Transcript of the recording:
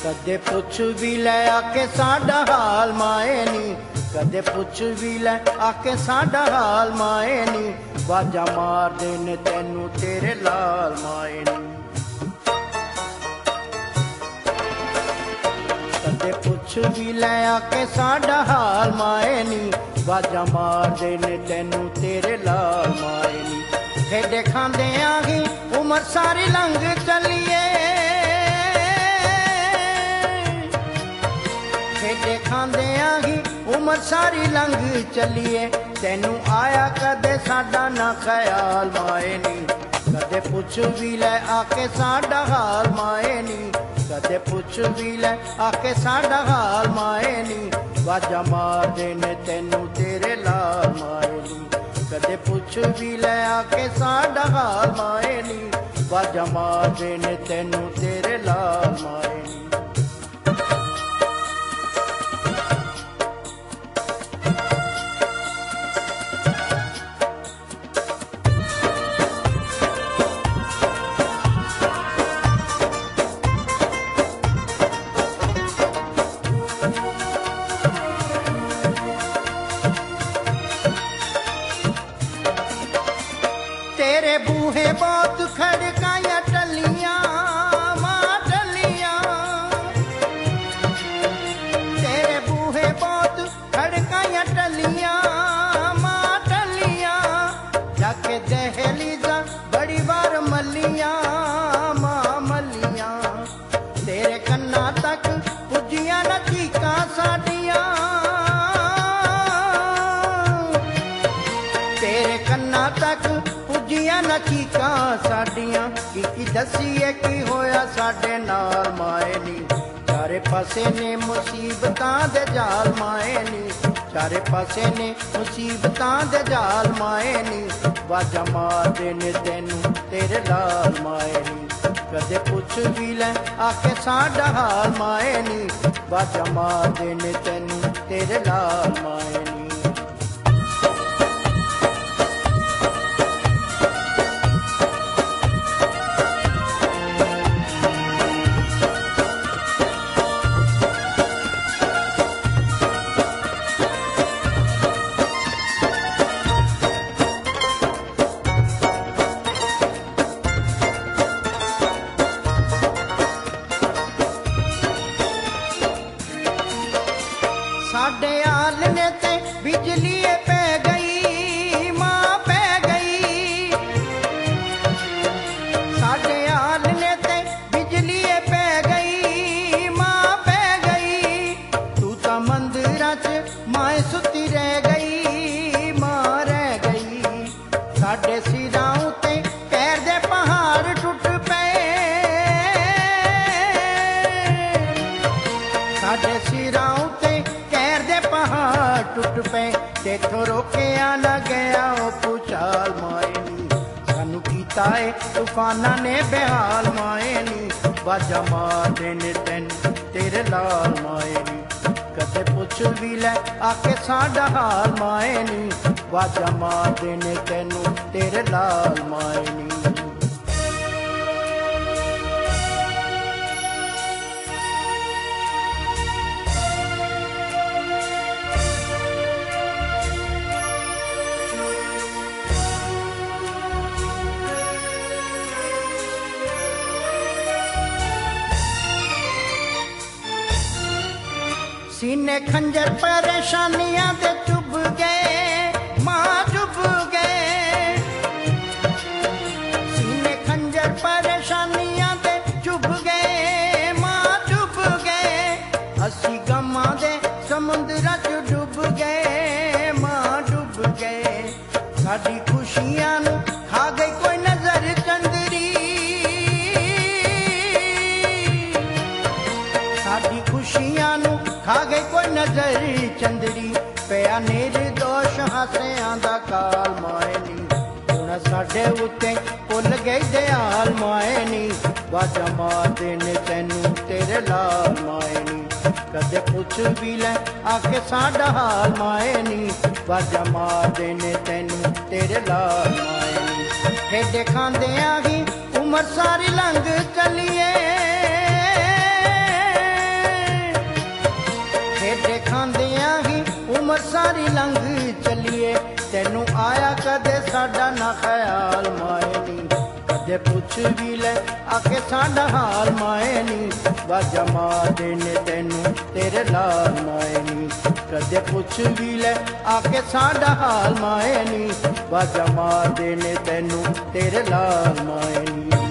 कदे पुछ भी लै आके साडा हाल माए नी, कदे पुछ भी लै आके साडा हाल माए नी, बाजा मार देने तैनू तेरे लाल माए नी। कदे पुछ भी लै आके साडा हाल माए नी, बाजा मार देने तैनू तेरे लाल माए नी। खेडे खांदे आही उमर सारी लंघ चलिए, खेडे खांदे आही उमर सारी लंघ चलिए, तैनू आया कदे साडा ना ख्याल माए नी, कदे पुछ भी लै आके साडा हाल माए नी, कदे पुछ भी लै आके साडा हाल माए नी, बाजा मार देने तैनू तेरे लाल माए नी। कदे पुछ भी लै आके साडा हाल माए नी, बाजा मार देने तैनू तेरे लाल माए नी। तेरे बूहे बहुत खड़काया टलियां मां टलियां, तेरे बूहे बहुत खड़काया टलियां मां टलियां, जाके दहलीज़ा बड़ी बार मलियां मां मलियां, तेरे कन्ना तक पुजियां न चीकां साडियां, तेरे कन्ना तक पुजियां न चीकां साडियां, की दसीए की होया साडे नाल माए नी, चारे पासे ने मुसीबतां दे जाल माए नी, चारे पासे ने मुसीबतां दे जाल माए नी, बाजा मार देने तैनू तेरे लाल माए नी। कदे पुछ भी लै आके साडा हाल माए नी, बाजा मार देने तैनू तेरे लाल माए नी। साडे आल ने ते बिजली पै गई मां पै गई, साडे आल ने ते बिजली पै गई मां पै गई, तू तां मंदिरां च माए सुती रह गई मां रह गई, साडे सिरां उत्ते कहर दे पहाड़ टुट पे, साडे सिरां उत्ते टुट पे, तेथों रोकिया न गया ओ भूचाल माए नी, सानू कीता है तूफाना ने बेहाल माए नी, बाजा मार देने तैनू तेरे लाल माए नी। कदे पुछ भी लै आके साडा हाल माए नी, बाजा मार देने तैनू तेरे लाल माए नी। सीने खंजर परेशानियां ते चुभ गए मां चुभ गए, सीने खंजर परेशानियां ते चुभ गए मां चुभ गए, असी गमां दे समुंदरां च डुब गए मां डुब गए, साडी खुशियां नू खा गई कोई नजर चंदरी, साडी खुशियां नू खा गई कोई नजर चंदरी, पिया निर्दोष हासियां दा काल माए नी, हुण साडे उत्ते भुल गई दयाल माए नी, बाजा मार देने तैनू तेरे लाल माए नी। कदे पुछ भी लै आके साडा हाल माए नी, बाजा मार देने तैनू तेरे लाल माए नी। खेडे खांदे आही उमर सारी लंघ चलिए, ਉਮਰ ਸਾਰੀ ਲੰਘ ਚੱਲੀਏ ਤੈਨੂੰ ਆਇਆ ਕਦੇ ਸਾਡਾ ਨਾ ਖਿਆਲ ਮਾਏ ਨੀ ਕਦੇ ਪੁੱਛ ਵੀ ਲੈ ਆ ਕੇ ਸਾਡਾ ਹਾਲ ਮਾਏ ਨੀ ਵਾਜਾ ਮਾਰਦੇ ਨੇ ਤੈਨੂੰ ਤੇਰੇ ਲਾਲ ਮਾਏ ਨੀ ਕਦੇ ਪੁੱਛ ਵੀ ਲੈ ਆ ਕੇ ਸਾਡਾ ਹਾਲ ਮਾਏ ਨੀ ਵਾਜਾ ਮਾਰਦੇ ਨੇ ਤੈਨੂੰ ਤੇਰੇ ਲਾਲ ਮਾਏ ਨੀ